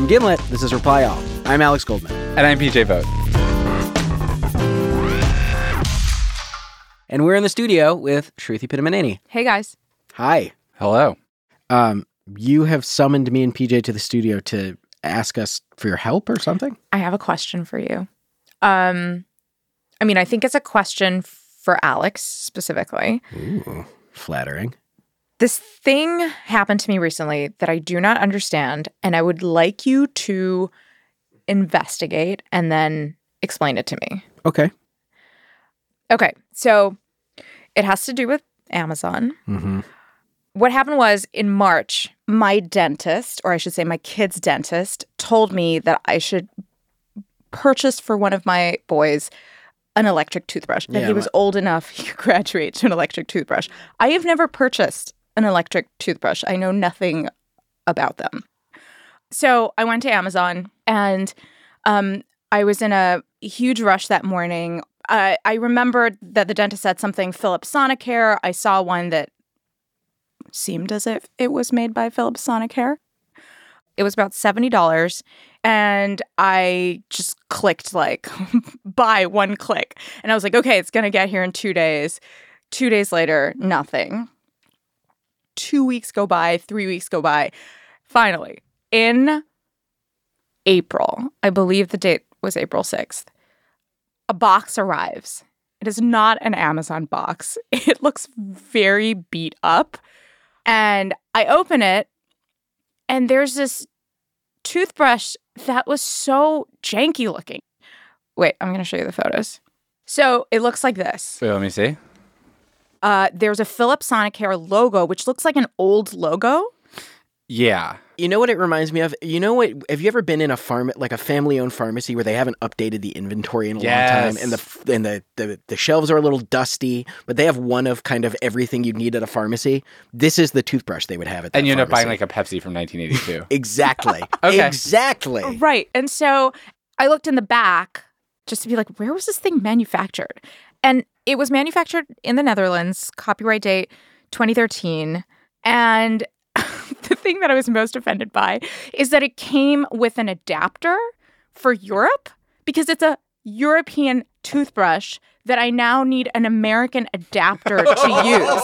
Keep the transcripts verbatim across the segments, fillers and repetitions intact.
From Gimlet, this is Reply All. I'm Alex Goldman. And I'm P J Vogt. And we're in the studio with Shruti Pittamaneni. Hey, guys. Hi. Hello. Um, you have summoned me and P J to the studio to ask us for your help or something? I have a question for you. Um, I mean, I think it's a question for Alex specifically. Ooh, flattering. This thing happened to me recently that I do not understand, and I would like you to investigate and then explain it to me. Okay. Okay, so it has to do with Amazon. Mm-hmm. What happened was in March, my dentist, or I should say my kid's dentist, told me that I should purchase for one of my boys an electric toothbrush. That Yeah, he was my- old enough he could graduate to an electric toothbrush. I have never purchased an electric toothbrush. I know nothing about them. So I went to Amazon and um, I was in a huge rush that morning. Uh, I remembered that the dentist said something Philips Sonicare. I saw one that seemed as if it was made by Philips Sonicare. It was about seventy dollars. And I just clicked like, buy one click. And I was like, okay, it's going to get here in two days. Two days later, nothing. Two weeks go by, three weeks go by. Finally, in April, I believe the date was April sixth, a box arrives. It is not an Amazon box. It looks very beat up. And I open it, and there's this toothbrush that was so janky looking. Wait, I'm going to show you the photos. So it looks like this. Wait, let me see. Uh, there's a Philips Sonicare logo, which looks like an old logo. Yeah. You know what it reminds me of? You know what? Have you ever been in a farm, like a family-owned pharmacy, where they haven't updated the inventory in a Yes. long time, and the and the, the the shelves are a little dusty, but they have one of kind of everything you need at a pharmacy? This is the toothbrush they would have at that And you end up pharmacy. buying like a Pepsi from nineteen eighty-two. Exactly. Okay. Exactly. Right. And so I looked in the back just to be like, where was this thing manufactured? And it was manufactured in the Netherlands, copyright date twenty thirteen. And the thing that I was most offended by is that it came with an adapter for Europe because it's a European toothbrush that I now need an American adapter to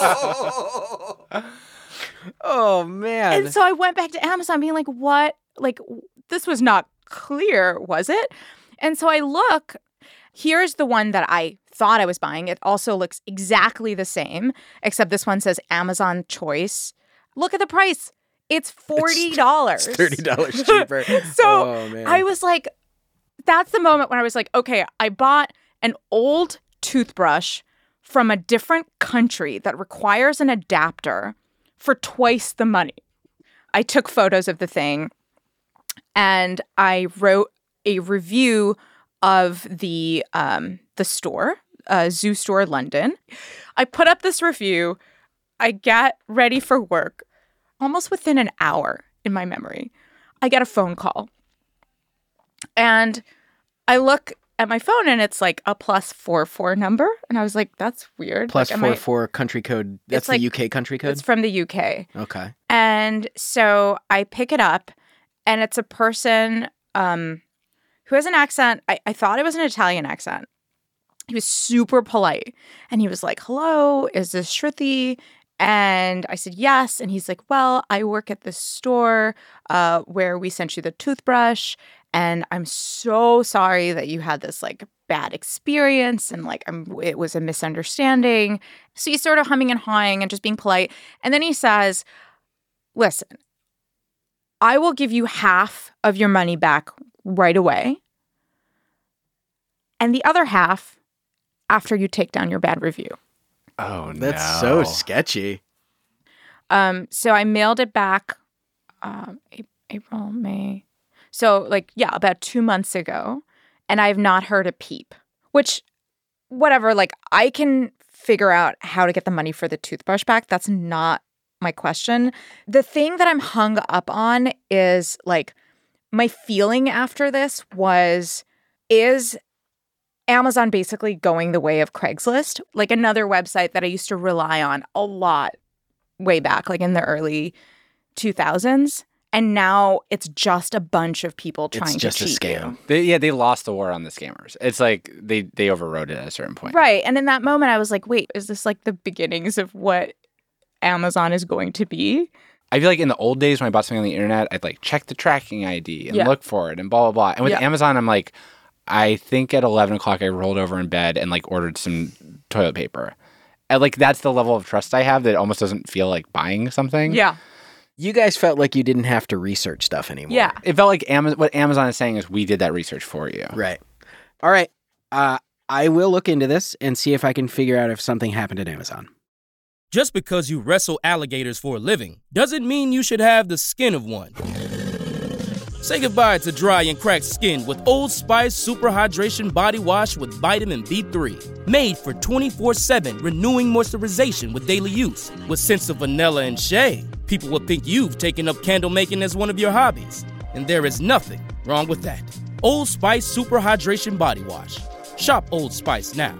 use. Oh, man. And so I went back to Amazon being like, what? Like, this was not clear, was it? And so I look, here's the one that I thought I was buying. It also looks exactly the same, except this one says Amazon Choice. Look at the price. It's forty dollars. It's thirty dollars cheaper. So oh, man. I was like, that's the moment when I was like, okay, I bought an old toothbrush from a different country that requires an adapter for twice the money. I took photos of the thing and I wrote a review of the um, the store, uh, Zoo Store London. I put up this review. I get ready for work. Almost within an hour, in my memory, I get a phone call. And I look at my phone and it's like a plus four four number. And I was like, that's weird. Plus like, am four I- four country code. That's It's the like- U K country code? It's from the U K. Okay. And so I pick it up and it's a person um, who has an accent. I, I thought it was an Italian accent. He was super polite. And he was like, hello, is this Shruti? And I said, yes. And he's like, well, I work at this store uh, where we sent you the toothbrush. And I'm so sorry that you had this like bad experience. And like, I'm, it was a misunderstanding. So he's sort of humming and hawing and just being polite. And then he says, listen, I will give you half of your money back right away. And the other half after you take down your bad review. Oh, no. That's so sketchy. Um, so I mailed it back um, A- April, May. So like, yeah, about two months ago. And I have not heard a peep, which whatever, like I can figure out how to get the money for the toothbrush back. That's not my question. The thing that I'm hung up on is like my feeling after this was, is Amazon basically going the way of Craigslist? Like another website that I used to rely on a lot way back, like in the early two thousands. And now it's just a bunch of people trying It's just to a cheat scam. you. They, yeah, they lost the war on the scammers. It's like they, they overrode it at a certain point. Right. And in that moment, I was like, wait, is this like the beginnings of what Amazon is going to be? I feel like in the old days when I bought something on the internet, I'd like check the tracking I D and Yeah. look for it and blah, blah, blah. And with Yeah. Amazon, I'm like, I think at eleven o'clock I rolled over in bed and like ordered some toilet paper. And like that's the level of trust I have that it almost doesn't feel like buying something. Yeah. You guys felt like you didn't have to research stuff anymore. Yeah. It felt like Amazon, what Amazon is saying is we did that research for you. Right. All right. Uh, I will look into this and see if I can figure out if something happened at Amazon. Just because you wrestle alligators for a living doesn't mean you should have the skin of one. Say goodbye to dry and cracked skin with Old Spice Super Hydration Body Wash with vitamin B three. Made for twenty-four seven renewing moisturization with daily use. With scents of vanilla and shea, people will think you've taken up candle making as one of your hobbies. And there is nothing wrong with that. Old Spice Super Hydration Body Wash. Shop Old Spice now.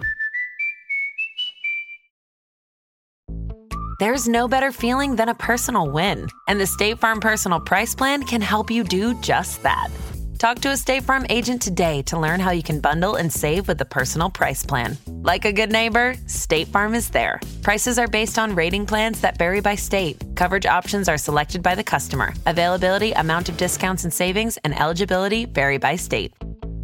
There's no better feeling than a personal win, and the State Farm Personal Price Plan can help you do just that. Talk to a State Farm agent today to learn how you can bundle and save with the Personal Price Plan. Like a good neighbor, State Farm is there. Prices are based on rating plans that vary by state. Coverage options are selected by the customer. Availability, amount of discounts and savings, and eligibility vary by state.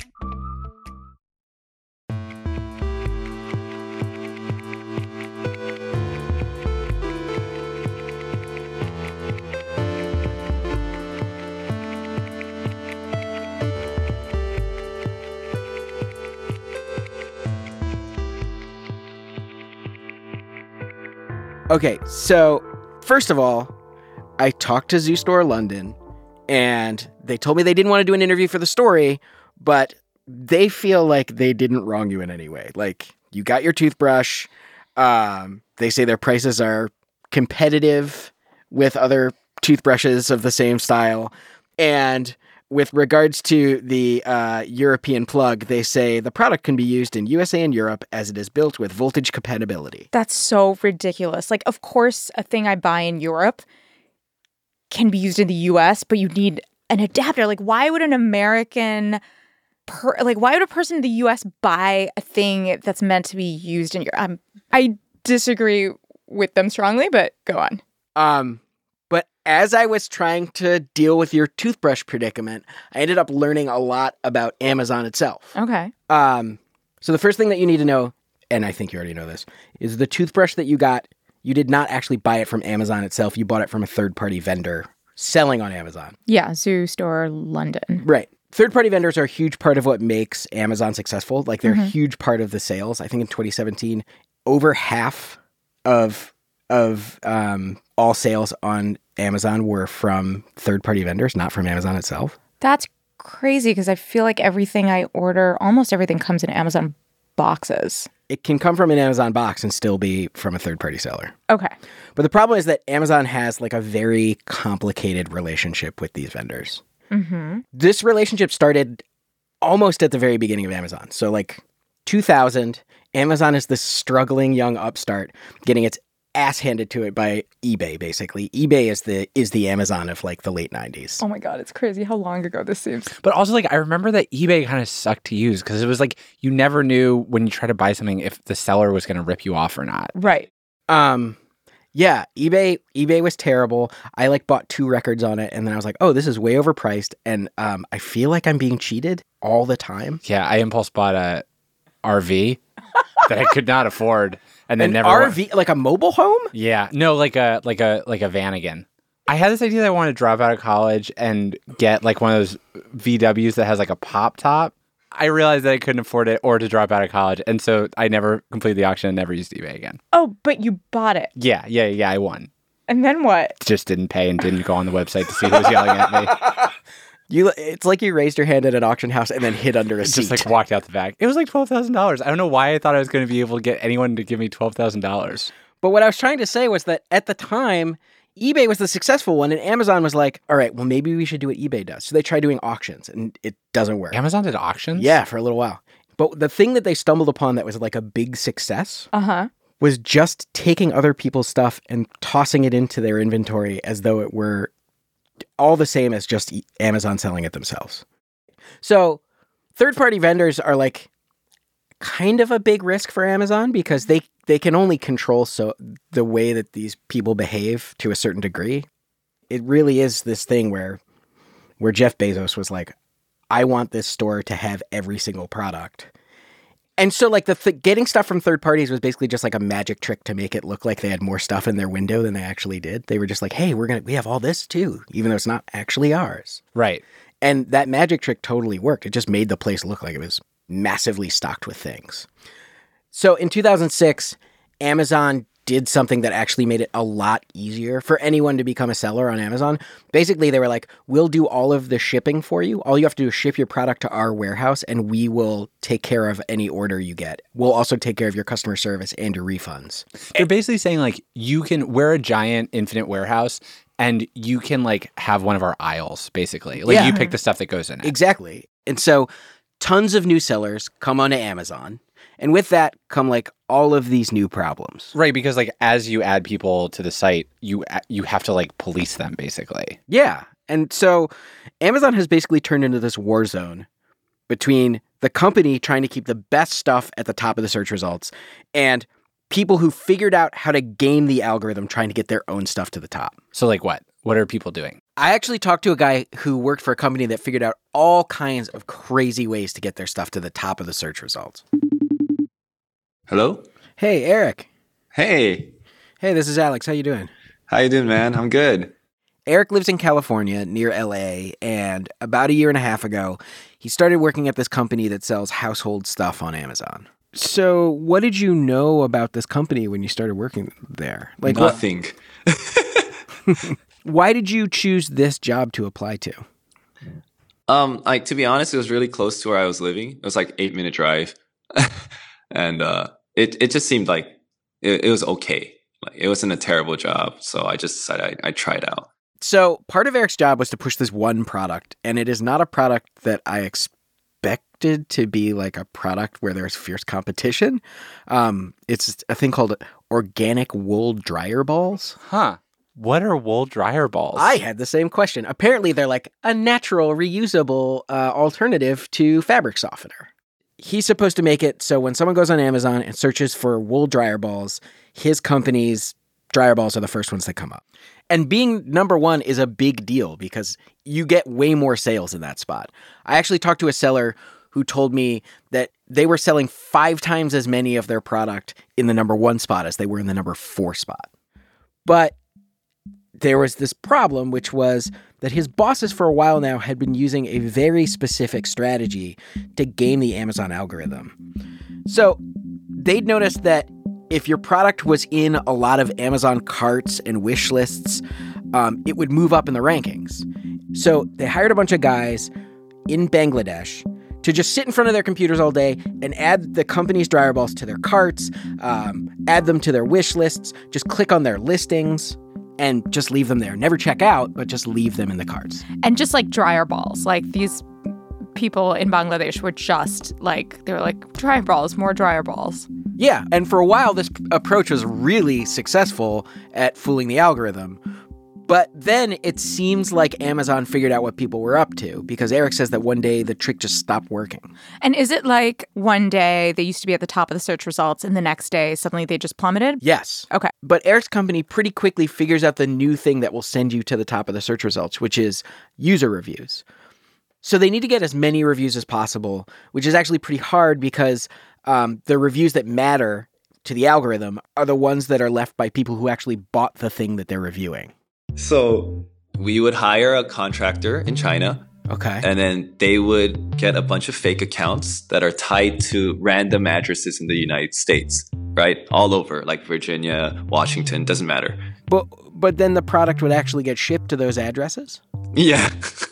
Okay, so first of all, I talked to Zoo Store London, and they told me they didn't want to do an interview for the story, but they feel like they didn't wrong you in any way. Like, you got your toothbrush. Um, they say their prices are competitive with other toothbrushes of the same style. And with regards to the uh, European plug, they say the product can be used in U S A and Europe as it is built with voltage compatibility. That's so ridiculous. Like, of course, a thing I buy in Europe can be used in the U S, but you need an adapter. Like, why would an American, per- like, why would a person in the U S buy a thing that's meant to be used in Europe? Um, I disagree with them strongly, but go on. Um, but as I was trying to deal with your toothbrush predicament, I ended up learning a lot about Amazon itself. Okay. Um, so the first thing that you need to know, and I think you already know this, is the toothbrush that you got, you did not actually buy it from Amazon itself. You bought it from a third-party vendor selling on Amazon. Yeah, Zoo Store London. Right. Third-party vendors are a huge part of what makes Amazon successful. Like, they're a huge part of the sales. I think in twenty seventeen, over half of of um, all sales on Amazon were from third-party vendors, not from Amazon itself. That's crazy because I feel like everything I order, almost everything comes in Amazon boxes. It can come from an Amazon box and still be from a third-party seller. Okay. But the problem is that Amazon has like a very complicated relationship with these vendors. Mm-hmm. This relationship started almost at the very beginning of Amazon. So like two thousand, Amazon is this struggling young upstart getting its ass handed to it by eBay, basically. eBay is the is the Amazon of like the late nineties. Oh my God, it's crazy how long ago this seems. But also, like, I remember that eBay kind of sucked to use because it was like you never knew when you tried to buy something if the seller was going to rip you off or not. Right. Um, yeah, eBay eBay was terrible. I like bought two records on it, and then I was like, oh, this is way overpriced, and um, I feel like I'm being cheated all the time. Yeah, I impulse bought a R V that I could not afford, and then An never R V, like a mobile home? Yeah, no, like a like a like a Vanagon. I had this idea that I wanted to drop out of college and get like one of those V Ws that has like a pop top. I realized that I couldn't afford it or to drop out of college, and so I never completed the auction and never used eBay again. Oh, but you bought it. Yeah, yeah, yeah, I won. And then what? Just didn't pay and didn't go on the website to see who was yelling at me. You, it's like you raised your hand at an auction house and then hid under a seat. Just like walked out the back. It was like twelve thousand dollars. I don't know why I thought I was going to be able to get anyone to give me twelve thousand dollars. But what I was trying to say was that at the time, eBay was the successful one, and Amazon was like, all right, well, maybe we should do what eBay does. So they tried doing auctions, and it doesn't work. Amazon did auctions? Yeah, for a little while. But the thing that they stumbled upon that was like a big success Uh-huh. was just taking other people's stuff and tossing it into their inventory as though it were all the same as just Amazon selling it themselves. So third-party vendors are like kind of a big risk for Amazon because they, they can only control so the way that these people behave to a certain degree. It really is this thing where where Jeff Bezos was like, I want this store to have every single product. And so like the th- getting stuff from third parties was basically just like a magic trick to make it look like they had more stuff in their window than they actually did. They were just like, hey, we're going to, we have all this too, even though it's not actually ours. Right. And that magic trick totally worked. It just made the place look like it was massively stocked with things. So in two thousand six, Amazon did something that actually made it a lot easier for anyone to become a seller on Amazon. Basically, they were like, we'll do all of the shipping for you. All you have to do is ship your product to our warehouse and we will take care of any order you get. We'll also take care of your customer service and your refunds. They're basically saying like, you can, we're a giant infinite warehouse and you can like have one of our aisles, basically. Like Yeah. you pick the stuff that goes in it. Exactly. And so tons of new sellers come onto Amazon. And with that come like all of these new problems. Right, because like as you add people to the site, you you have to like police them basically. Yeah. And so Amazon has basically turned into this war zone between the company trying to keep the best stuff at the top of the search results and people who figured out how to game the algorithm trying to get their own stuff to the top. So like what? What are people doing? I actually talked to a guy who worked for a company that figured out all kinds of crazy ways to get their stuff to the top of the search results. Hello? Hey, Eric. Hey. Hey, this is Alex. How you doing? How you doing, man? I'm good. Eric lives in California near L A, and about a year and a half ago, he started working at this company that sells household stuff on Amazon. So what did you know about this company when you started working there? Like what- Nothing. why did you choose this job to apply to? Um, like to be honest, it was really close to where I was living. It was like eight minute drive. and uh it it just seemed like it, it was okay. Like it wasn't a terrible job. So I just decided I, I'd try it out. So part of Eric's job was to push this one product, and it is not a product that I expected to be like a product where there's fierce competition. Um, it's a thing called organic wool dryer balls. Huh. What are wool dryer balls? I had the same question. Apparently, they're like a natural, reusable uh, alternative to fabric softener. He's supposed to make it so when someone goes on Amazon and searches for wool dryer balls, his company's dryer balls are the first ones that come up. And being number one is a big deal because you get way more sales in that spot. I actually talked to a seller who told me that they were selling five times as many of their product in the number one spot as they were in the number four spot. But there was this problem, which was that his bosses for a while now had been using a very specific strategy to game the Amazon algorithm. So they'd noticed that if your product was in a lot of Amazon carts and wish lists, um, it would move up in the rankings. So they hired a bunch of guys in Bangladesh to just sit in front of their computers all day and add the company's dryer balls to their carts, um, add them to their wish lists, just click on their listings, and just leave them there. Never check out, but just leave them in the carts. And just like dryer balls, like these people in Bangladesh were just like, they were like, dryer balls, more dryer balls. Yeah, and for a while, this p- approach was really successful at fooling the algorithm. But then it seems like Amazon figured out what people were up to, because Eric says that one day the trick just stopped working. And is it like one day they used to be at the top of the search results and the next day suddenly they just plummeted? Yes. Okay. But Eric's company pretty quickly figures out the new thing that will send you to the top of the search results, which is user reviews. So they need to get as many reviews as possible, which is actually pretty hard because um, the reviews that matter to the algorithm are the ones that are left by people who actually bought the thing that they're reviewing. So we would hire a contractor in China. Okay. And then they would get a bunch of fake accounts that are tied to random addresses in the United States, right? All over, like Virginia, Washington, doesn't matter. But but then the product would actually get shipped to those addresses? Yeah.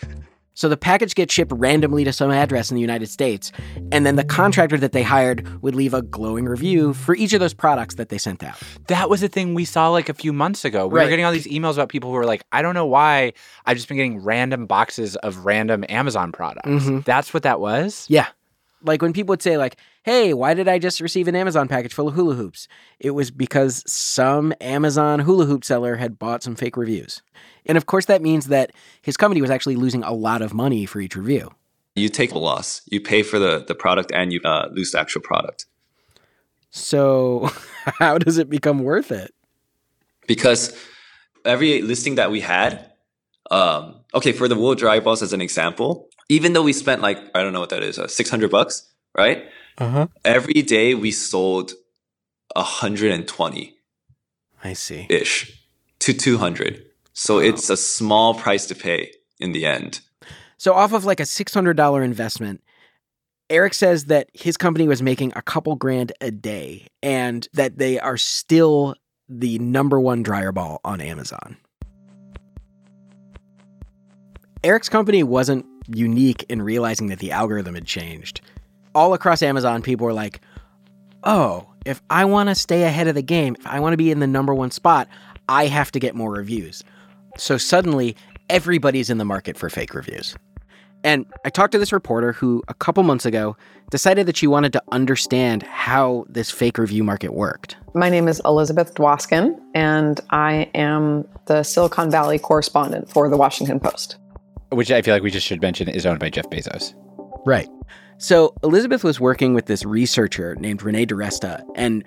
So the package gets shipped randomly to some address in the United States, and then the contractor that they hired would leave a glowing review for each of those products that they sent out. That was a thing we saw like a few months ago. We Right. were getting all these emails about people who were like, I don't know why, I've just been getting random boxes of random Amazon products. Mhm. That's what that was? Yeah. Like when people would say like, hey, why did I just receive an Amazon package full of hula hoops? It was because some Amazon hula hoop seller had bought some fake reviews. And of course, that means that his company was actually losing a lot of money for each review. You take a loss. You pay for the, the product and you uh, lose the actual product. So how does it become worth it? Because every listing that we had, um, okay, for the wool dry balls as an example, even though we spent like, I don't know what that is, uh, six hundred bucks, right? Uh-huh. Every day we sold one hundred twenty. I see. Ish to two hundred. So wow. It's a small price to pay in the end. So off of like a six hundred dollars investment, Eric says that his company was making a couple grand a day and that they are still the number one dryer ball on Amazon. Eric's company wasn't unique in realizing that the algorithm had changed. All across Amazon, people were like, oh, if I want to stay ahead of the game, if I want to be in the number one spot, I have to get more reviews. So suddenly, everybody's in the market for fake reviews. And I talked to this reporter who, a couple months ago, decided that she wanted to understand how this fake review market worked. My name is Elizabeth Dwoskin, and I am the Silicon Valley correspondent for The Washington Post. Which I feel like we just should mention is owned by Jeff Bezos. Right. So Elizabeth was working with this researcher named Renee DiResta, and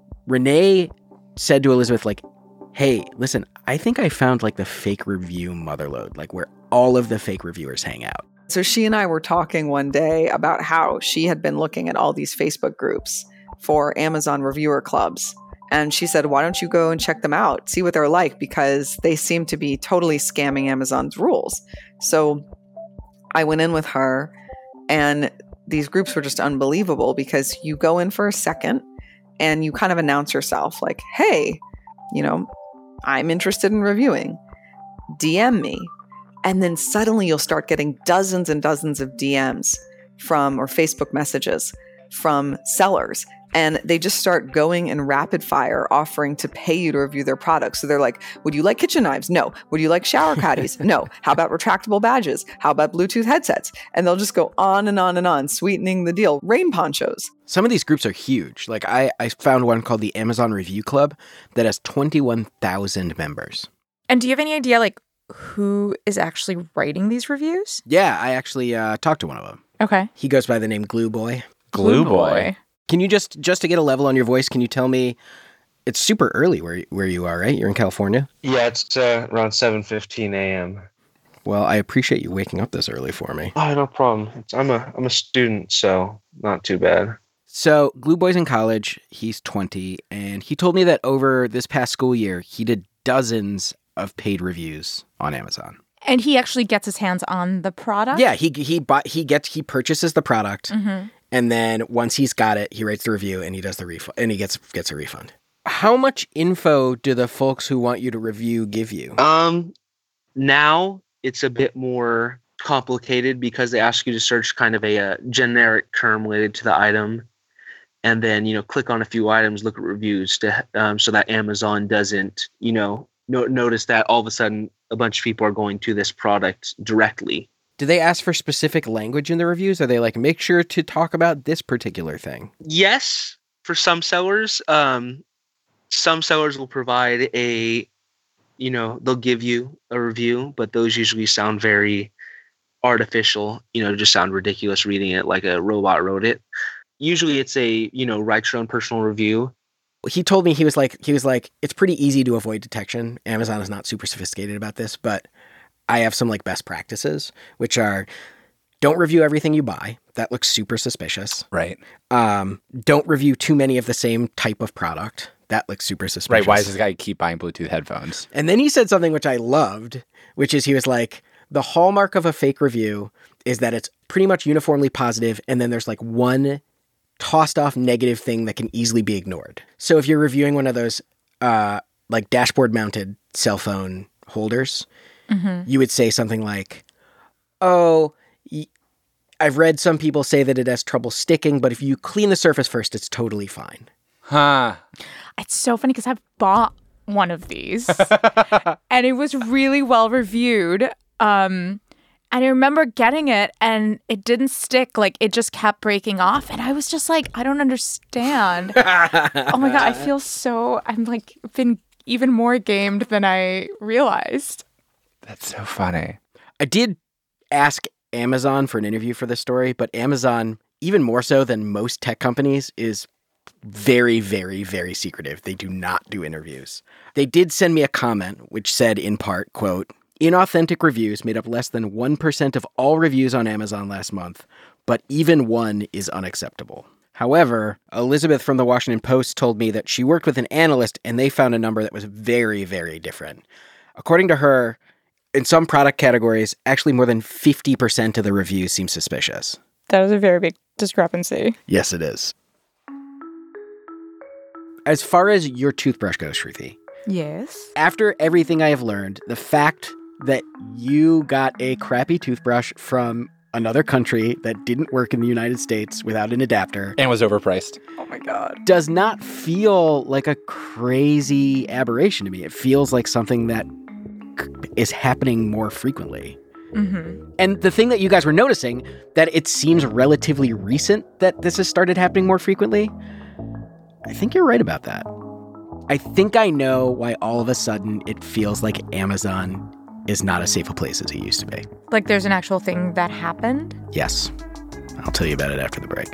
Renee said to Elizabeth, like, hey, listen, I think I found like the fake review motherlode, like where all of the fake reviewers hang out. So she and I were talking one day about how she had been looking at all these Facebook groups for Amazon reviewer clubs. And she said, why don't you go and check them out, see what they're like, because they seem to be totally scamming Amazon's rules. So I went in with her, and these groups were just unbelievable because you go in for a second and you kind of announce yourself like, hey, you know, I'm interested in reviewing. D M me. And then suddenly you'll start getting dozens and dozens of D Ms from, or Facebook messages from sellers. And they just start going in rapid fire, offering to pay you to review their products. So they're like, would you like kitchen knives? No. Would you like shower caddies? No. How about retractable badges? How about Bluetooth headsets? And they'll just go on and on and on, sweetening the deal. Rain ponchos. Some of these groups are huge. Like I, I found one called the Amazon Review Club that has twenty-one thousand members. And do you have any idea, like, who is actually writing these reviews? Yeah, I actually uh, talked to one of them. Okay. He goes by the name Glue Boy. Glue Boy. Can you just, just to get a level on your voice, can you tell me, it's super early where, where you are, right? You're in California? Yeah, it's uh, around seven fifteen a.m. Well, I appreciate you waking up this early for me. Oh, no problem. It's, I'm a I'm a student, so not too bad. So Glue Boy's in college. He's twenty, and he told me that over this past school year, he did dozens of paid reviews on Amazon. And he actually gets his hands on the product? Yeah, he he bought he gets he purchases the product, mm-hmm. and then once he's got it, he writes the review and he does the refund, and he gets gets a refund. How much info do the folks who want you to review give you? Um, now it's a bit more complicated because they ask you to search kind of a, a generic term related to the item, and then you know click on a few items, look at reviews to um, so that Amazon doesn't you know. No, notice that all of a sudden a bunch of people are going to this product directly. Do they ask for specific language in the reviews? Are they like, make sure to talk about this particular thing? Yes, for some sellers. Um, some sellers will provide a, you know, they'll give you a review, but those usually sound very artificial, you know, just sound ridiculous reading it like a robot wrote it. Usually it's a, you know, write your own personal review. He told me he was like, he was like, it's pretty easy to avoid detection. Amazon is not super sophisticated about this, but I have some like best practices, which are don't review everything you buy. That looks super suspicious. Right. Um, don't review too many of the same type of product. That looks super suspicious. Right. Why does this guy keep buying Bluetooth headphones? And then he said something which I loved, which is he was like, the hallmark of a fake review is that it's pretty much uniformly positive, and then there's like one tossed off negative thing that can easily be ignored. So if you're reviewing one of those uh, like dashboard mounted cell phone holders, mm-hmm. you would say something like, oh, y- I've read some people say that it has trouble sticking, but if you clean the surface first, it's totally fine. Huh. It's so funny because I've bought one of these and it was really well reviewed. Um, And I remember getting it and it didn't stick. Like, it just kept breaking off. And I was just like, I don't understand. Oh my God, I feel so, I'm like, been even more gamed than I realized. That's so funny. I did ask Amazon for an interview for this story, but Amazon, even more so than most tech companies, is very, very, very secretive. They do not do interviews. They did send me a comment which said in part, quote, inauthentic reviews made up less than one percent of all reviews on Amazon last month, but even one is unacceptable. However, Elizabeth from the Washington Post told me that she worked with an analyst and they found a number that was very, very different. According to her, in some product categories, actually more than fifty percent of the reviews seem suspicious. That is a very big discrepancy. Yes, it is. As far as your toothbrush goes, Shruti. Yes. After everything I have learned, the fact that you got a crappy toothbrush from another country that didn't work in the United States without an adapter And was overpriced. Oh my God. does not feel like a crazy aberration to me. It feels like something that is happening more frequently. Mm-hmm. And the thing that you guys were noticing, that it seems relatively recent that this has started happening more frequently, I think you're right about that. I think I know why all of a sudden it feels like Amazon is not as safe a place as it used to be. Like there's an actual thing that happened? Yes. I'll tell you about it after the break.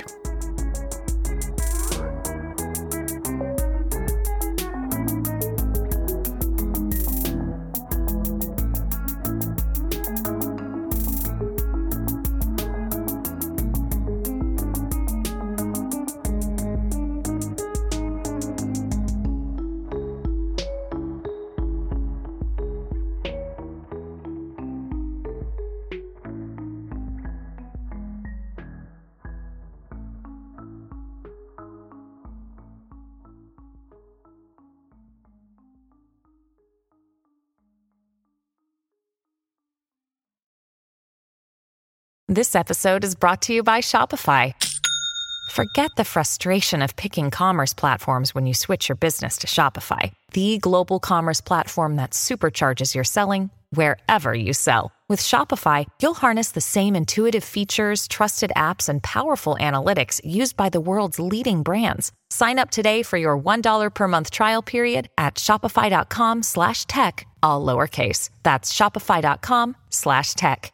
This episode is brought to you by Shopify. Forget the frustration of picking commerce platforms when you switch your business to Shopify, the global commerce platform that supercharges your selling wherever you sell. With Shopify, you'll harness the same intuitive features, trusted apps, and powerful analytics used by the world's leading brands. Sign up today for your one dollar per month trial period at shopify.com slash tech, all lowercase. That's shopify.com slash tech.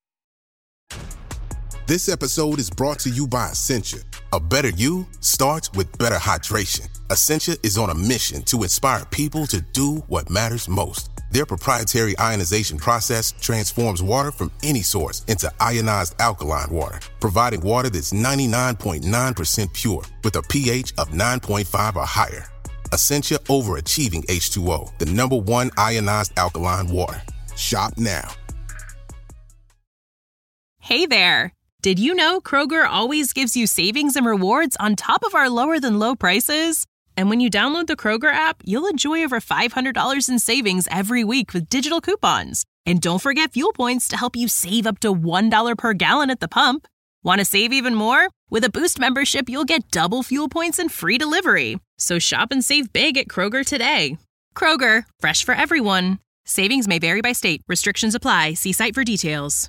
This episode is brought to you by Essentia. A better you starts with better hydration. Essentia is on a mission to inspire people to do what matters most. Their proprietary ionization process transforms water from any source into ionized alkaline water, providing water that's ninety-nine point nine percent pure with a pH of nine point five or higher. Essentia Overachieving H two O, the number one ionized alkaline water. Shop now. Hey there. Did you know Kroger always gives you savings and rewards on top of our lower than low prices? And when you download the Kroger app, you'll enjoy over five hundred dollars in savings every week with digital coupons. And don't forget fuel points to help you save up to one dollar per gallon at the pump. Want to save even more? With a Boost membership, you'll get double fuel points and free delivery. So shop and save big at Kroger today. Kroger, fresh for everyone. Savings may vary by state. Restrictions apply. See site for details.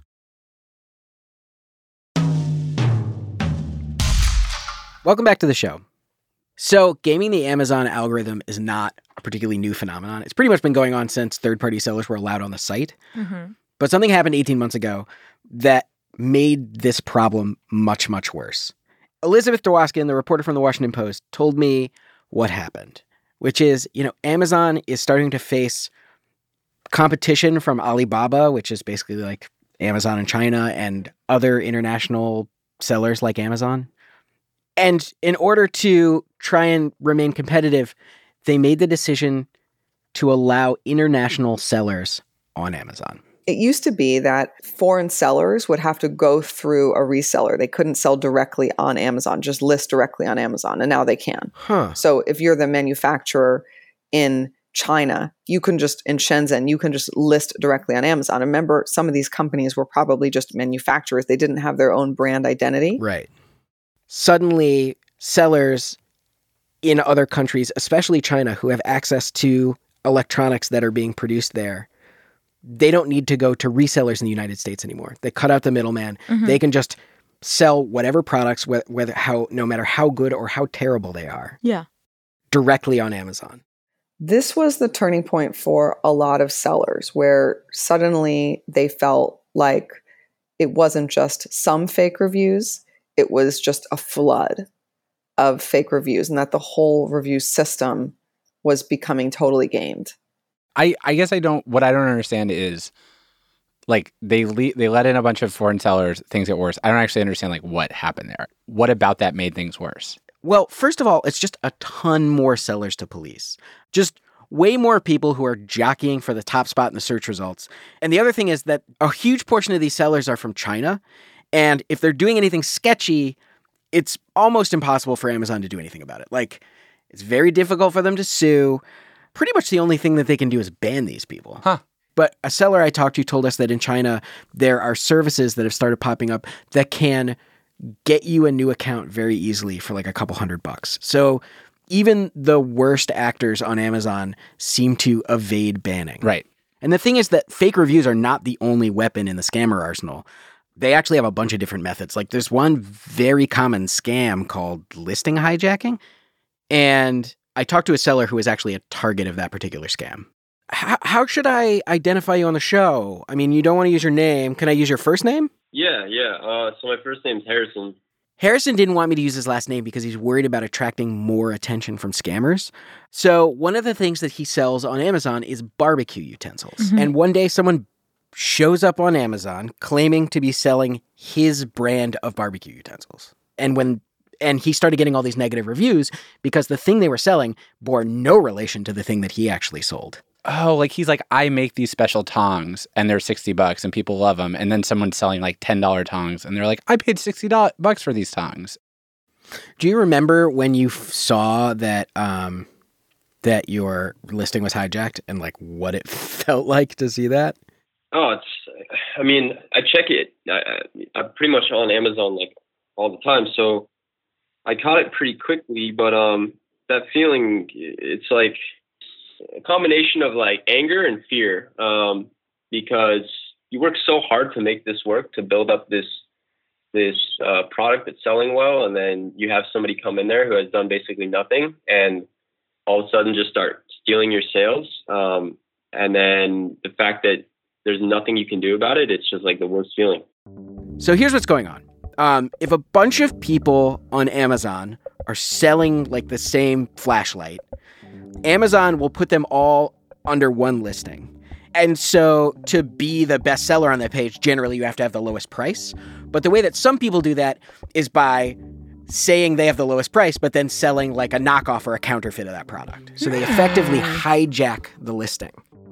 Welcome back to the show. So, gaming the Amazon algorithm is not a particularly new phenomenon. It's pretty much been going on since third-party sellers were allowed on the site. Mm-hmm. But something happened eighteen months ago that made this problem much, much worse. Elizabeth Dwoskin, the reporter from the Washington Post, told me what happened, which is, you know, Amazon is starting to face competition from Alibaba, which is basically like Amazon in China, and other international sellers like Amazon. And in order to try and remain competitive, they made the decision to allow international sellers on Amazon. It used to be that foreign sellers would have to go through a reseller. They couldn't sell directly on Amazon, just list directly on Amazon, and now they can. Huh. So if you're the manufacturer in China, you can just, in Shenzhen, you can just list directly on Amazon. Remember, some of these companies were probably just manufacturers. They didn't have their own brand identity. Right. Suddenly, sellers in other countries, especially China, who have access to electronics that are being produced there, they don't need to go to resellers in the United States anymore. They cut out the middleman. Mm-hmm. They can just sell whatever products, whether how no matter how good or how terrible they are. Yeah. Directly on Amazon. This was the turning point for a lot of sellers where suddenly they felt like it wasn't just some fake reviews, it was just a flood of fake reviews, and that the whole review system was becoming totally gamed. I, I guess I don't, what I don't understand is, like, they le- they let in a bunch of foreign sellers, things get worse. I don't actually understand, like, what happened there. What about that made things worse? Well, first of all, it's just a ton more sellers to police. Just way more people who are jockeying for the top spot in the search results. And the other thing is that a huge portion of these sellers are from China. And if they're doing anything sketchy, it's almost impossible for Amazon to do anything about it. Like, it's very difficult for them to sue. Pretty much the only thing that they can do is ban these people. Huh. But a seller I talked to told us that in China, there are services that have started popping up that can get you a new account very easily for like a couple hundred bucks. So even the worst actors on Amazon seem to evade banning. Right. And the thing is that fake reviews are not the only weapon in the scammer arsenal. They actually have a bunch of different methods. Like there's one very common scam called listing hijacking. And I talked to a seller who was actually a target of that particular scam. How, how should I identify you on the show? I mean, you don't want to use your name. Can I use your first name? Yeah, yeah. Uh, so my first name's Harrison. Harrison didn't want me to use his last name because he's worried about attracting more attention from scammers. So one of the things that he sells on Amazon is barbecue utensils. Mm-hmm. And one day someone shows up on Amazon claiming to be selling his brand of barbecue utensils. And when and he started getting all these negative reviews because the thing they were selling bore no relation to the thing that he actually sold. Oh, like he's like, I make these special tongs and they're sixty bucks and people love them. And then someone's selling like ten dollars tongs and they're like, I paid sixty bucks for these tongs. Do you remember when you f- saw that um, that your listing was hijacked and like what it felt like to see that? Oh, it's, I mean, I check it. I, I, I'm pretty much on Amazon like all the time. So I caught it pretty quickly, but um, that feeling, it's like a combination of like anger and fear, um, because you work so hard to make this work, to build up this this uh, product that's selling well, and then you have somebody come in there who has done basically nothing, and all of a sudden just start stealing your sales. Um, and then the fact that there's nothing you can do about it, it's just like the worst feeling. So here's what's going on. Um, if a bunch of people on Amazon are selling like the same flashlight, Amazon will put them all under one listing. And so to be the best seller on that page, generally you have to have the lowest price. But the way that some people do that is by saying they have the lowest price, but then selling like a knockoff or a counterfeit of that product. So they effectively hijack the listing.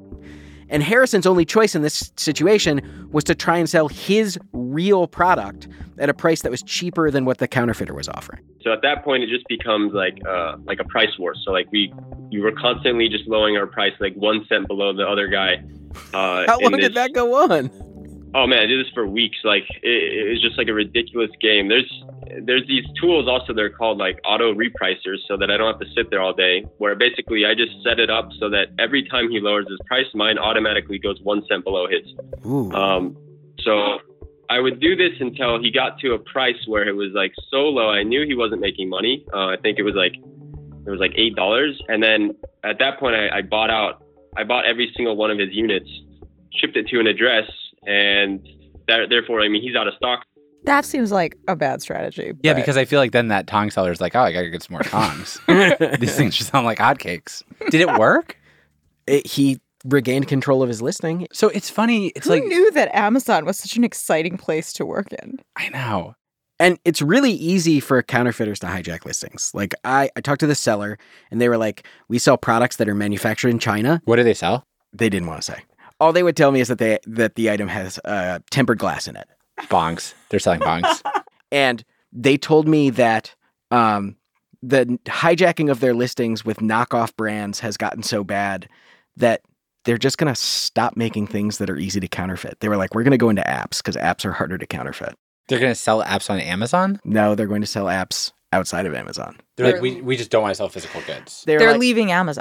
And Harrison's only choice in this situation was to try and sell his real product at a price that was cheaper than what the counterfeiter was offering. So at that point, it just becomes like uh, like a price war. So like we, we were constantly just lowering our price like one cent below the other guy. Uh, How long did that go on? Oh man, I did this for weeks. Like it, it was just like a ridiculous game. There's there's these tools also, they're called like auto repricers, so that I don't have to sit there all day, where basically I just set it up so that every time he lowers his price, mine automatically goes one cent below his. Ooh. Um, so I would do this until he got to a price where it was like so low, I knew he wasn't making money. Uh, I think it was like it was like eight dollars, and then at that point I, I bought out. I bought every single one of his units, shipped it to an address, and that, therefore, I mean, he's out of stock. That seems like a bad strategy. Yeah, but... because I feel like then that tong seller's like, oh, I gotta get some more tongs. These things just sound like hotcakes. Did it work? It, he regained control of his listing. So it's funny. It's Who like knew that Amazon was such an exciting place to work in? I know. And it's really easy for counterfeiters to hijack listings. Like I, I talked to the seller and they were like, we sell products that are manufactured in China. What do they sell? They didn't want to say. All they would tell me is that they that the item has uh, tempered glass in it. Bongs. They're selling bongs. And they told me that um, the hijacking of their listings with knockoff brands has gotten so bad that they're just going to stop making things that are easy to counterfeit. They were like, we're going to go into apps because apps are harder to counterfeit. They're going to sell apps on Amazon? No, they're going to sell apps outside of Amazon. They're, they're like, we, we just don't want to sell physical goods. They're, they're like, leaving Amazon.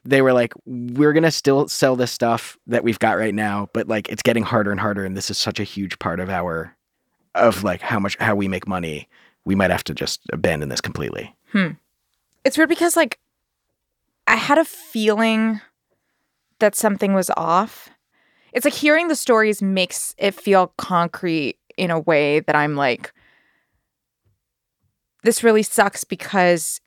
they were like, we're going to still sell this stuff that we've got right now, but like it's getting harder and harder. And this is such a huge part of our, of like how much, how we make money. We might have to just abandon this completely. Hmm. It's weird because like I had a feeling that something was off. It's like hearing the stories makes it feel concrete in a way that I'm like, this really sucks because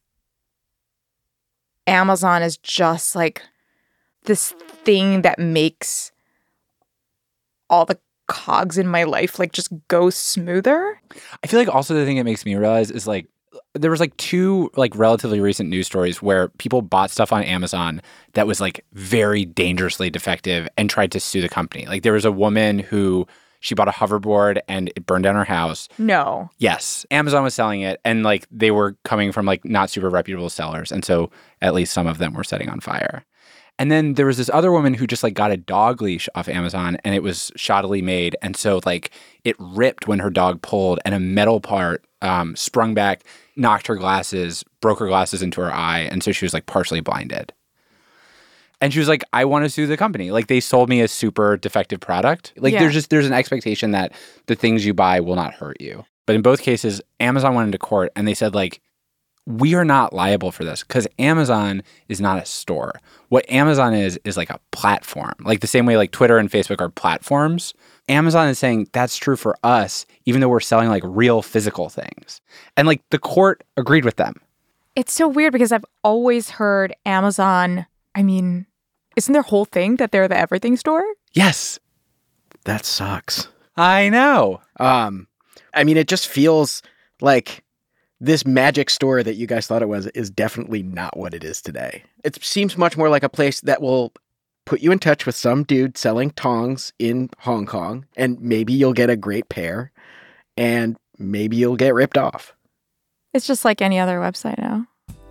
Amazon is just like this thing that makes all the cogs in my life like just go smoother. I feel like also the thing that makes me realize is like there was like two like relatively recent news stories where people bought stuff on Amazon that was like very dangerously defective and tried to sue the company. Like there was a woman who she bought a hoverboard and it burned down her house. No. Yes. Amazon was selling it and like they were coming from like not super reputable sellers. And so at least some of them were setting on fire. And then there was this other woman who just like got a dog leash off Amazon and it was shoddily made. And so like it ripped when her dog pulled and a metal part um, sprung back, knocked her glasses, broke her glasses into her eye. And so she was like partially blinded. And she was like, I want to sue the company. Like they sold me a super defective product. Like Yeah. there's just, there's an expectation that the things you buy will not hurt you. But in both cases, Amazon went into court and they said like, we are not liable for this because Amazon is not a store. What Amazon is, is like a platform. Like the same way like Twitter and Facebook are platforms. Amazon is saying that's true for us, even though we're selling like real physical things. And like the court agreed with them. It's so weird because I've always heard Amazon, I mean, isn't their whole thing that they're the everything store? Yes. That sucks. I know. Um, I mean, it just feels like this magic store that you guys thought it was is definitely not what it is today. It seems much more like a place that will put you in touch with some dude selling tongs in Hong Kong, and maybe you'll get a great pair, and maybe you'll get ripped off. It's just like any other website now.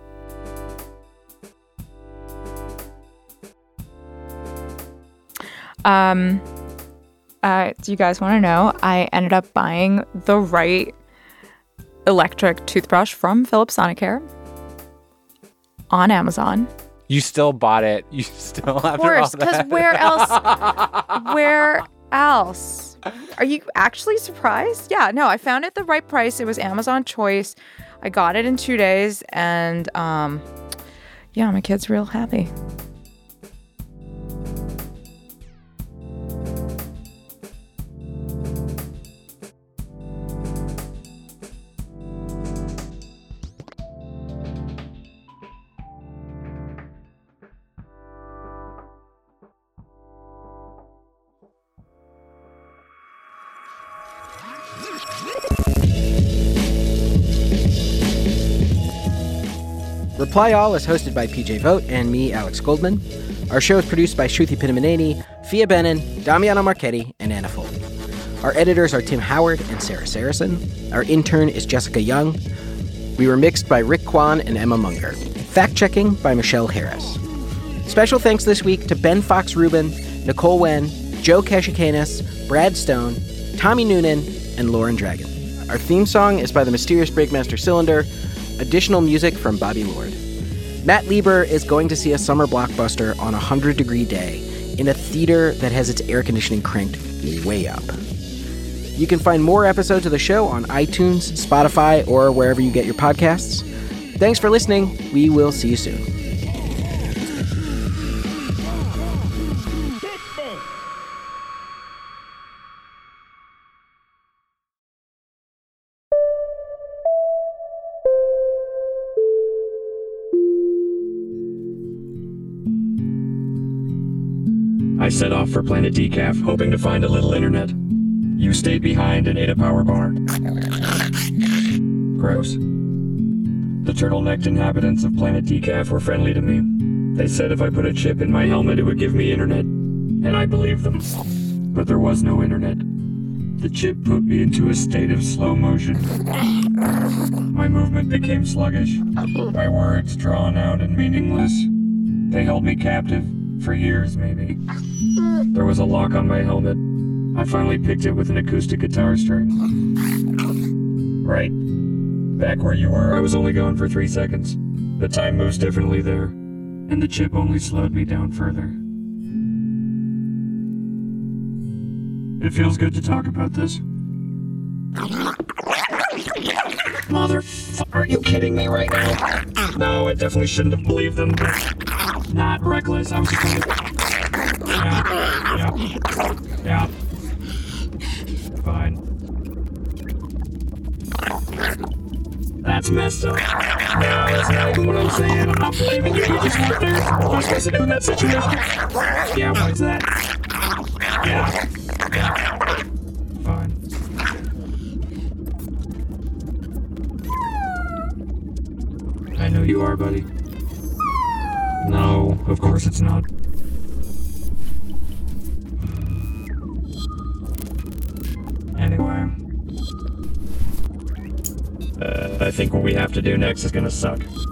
Um, uh, do you guys want to know? I ended up buying the right electric toothbrush from Philips Sonicare on Amazon. You still bought it. You still have Of course, because where else? Where else? Are you actually surprised? Yeah, no, I found it at the right price. It was Amazon Choice. I got it in two days, and um, yeah, my kid's real happy. Reply All is hosted by P J Vogt and me, Alex Goldman. Our show is produced by Shruti Pinamaneni, Fia Benin, Damiano Marchetti, and Anna Foley. Our editors are Tim Howard and Sarah Saracen. Our intern is Jessica Young. We were mixed by Rick Kwan and Emma Munger. Fact-checking by Michelle Harris. Special thanks this week to Ben Fox Rubin, Nicole Wen, Joe Kashikanis, Brad Stone, Tommy Noonan, and Lauren Dragon. Our theme song is by the mysterious Breakmaster Cylinder. Additional music from Bobby Lord. Matt Lieber is going to see a summer blockbuster on a hundred-degree day in a theater that has its air conditioning cranked way up. You can find more episodes of the show on iTunes, Spotify, or wherever you get your podcasts. Thanks for listening. We will see you soon. I set off for Planet Decaf, hoping to find a little internet. You stayed behind and ate a power bar. Gross. The turtle-necked inhabitants of Planet Decaf were friendly to me. They said if I put a chip in my helmet, it would give me internet. And I believed them. But there was no internet. The chip put me into a state of slow motion. My movement became sluggish. My words drawn out and meaningless. They held me captive. For years, maybe. There was a lock on my helmet. I finally picked it with an acoustic guitar string. Right. Back where you were, I was only gone for three seconds. The time moves differently there. And the chip only slowed me down further. It feels good to talk about this. Mother, are you kidding me right now? No, I definitely shouldn't have believed them. Not reckless. I was just gonna... Yeah, yeah, yeah. Fine. That's messed up. No, that's not even what I'm saying. I'm not believing you. You just weren't there. What was I supposed to do in that situation? Yeah, what is that? Yeah. Yeah. Fine. I know you are, buddy. No, of course it's not. Anyway. Uh, I think what we have to do next is gonna suck.